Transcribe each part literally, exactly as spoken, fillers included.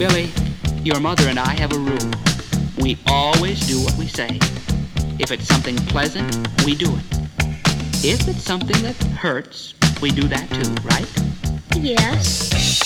Billy, your mother and I have a rule. We always do what we say. If it's something pleasant, we do it. If it's something that hurts, we do that too, right? Yes.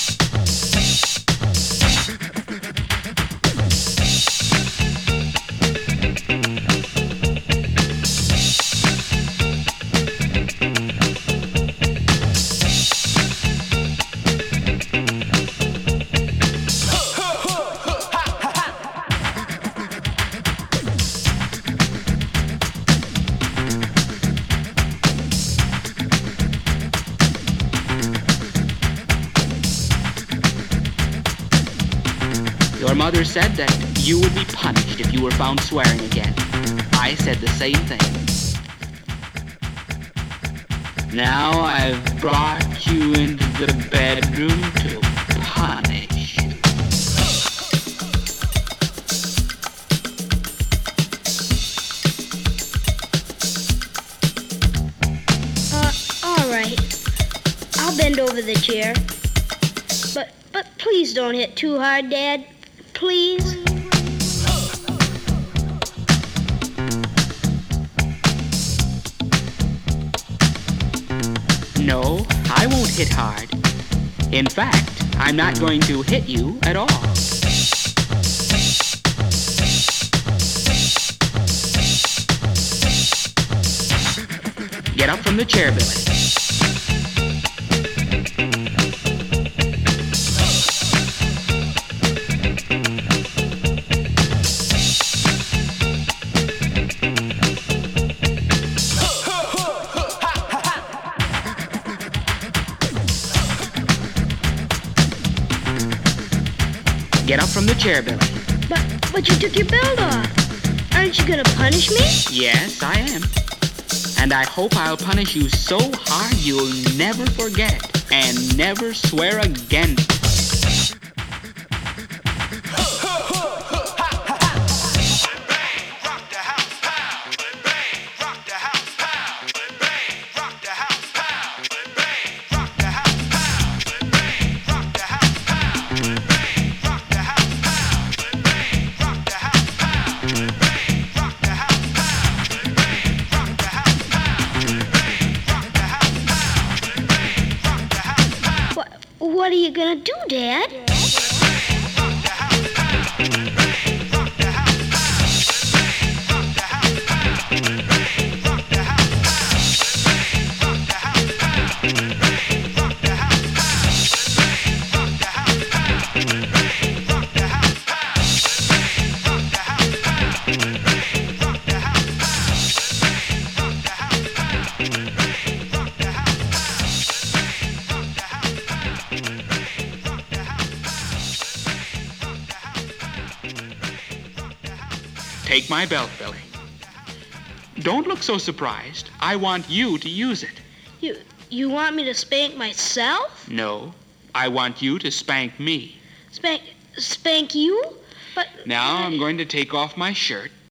Your mother said that you would be punished if you were found swearing again. I said the same thing. Now I've brought you into the bedroom to punish you. Uh, all right. I'll bend over the chair. But, but please don't hit too hard, Dad. Please. No, I won't hit hard. In fact, I'm not going to hit you at all. Get up from the chair, Billy. Get up from the chair, Billy. But, but you took your belt off. Aren't you gonna punish me? Yes, I am. And I hope I'll punish you so hard you'll never forget it and never swear again. What are you gonna do, Dad? Take my belt, Billy. Don't look so surprised. I want you to use it. You, you want me to spank myself? No, I want you to spank me. Spank, spank you? But Now I'm going to take off my shirt